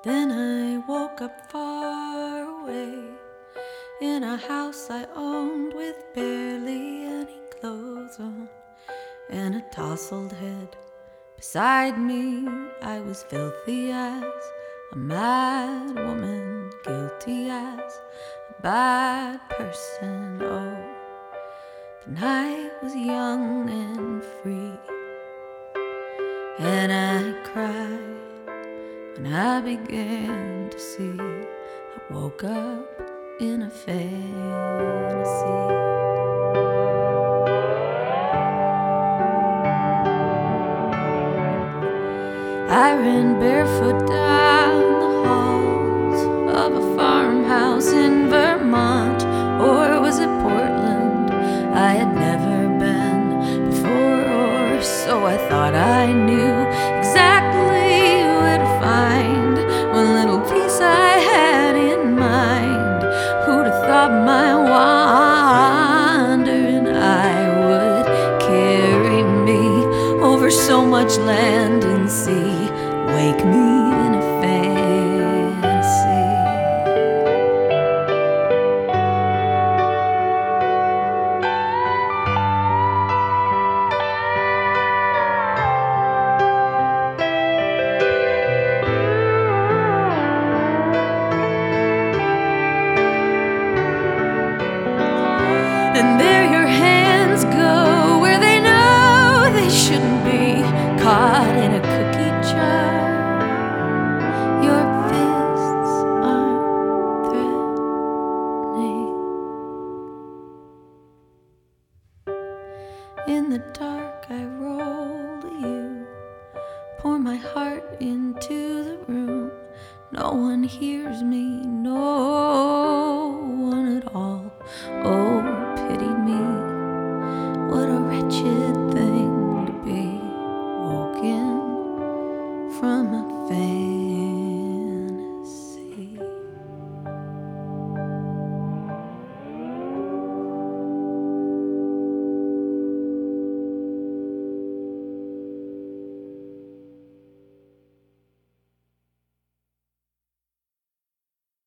Then I woke up far away in a house I owned with barely any clothes on and a tousled head. Beside me I was filthy as a mad woman, guilty as a bad person. Oh, the night was young and free, and I cried when I began to see. I woke up in a fantasy. I ran barefoot down the halls of a farmhouse in Vermont, or was it Portland? I had never been before, or so I thought I knew exactly where to find one little piece I had in mind. Who'd have thought my wandering eye would carry me over so much land and sea, wake me in a fantasy. And there your hands go where they know they shouldn't be, caught in a cookie jar. Your fists aren't threatening. In the dark I roll to you, pour my heart into the room. No one hears me, no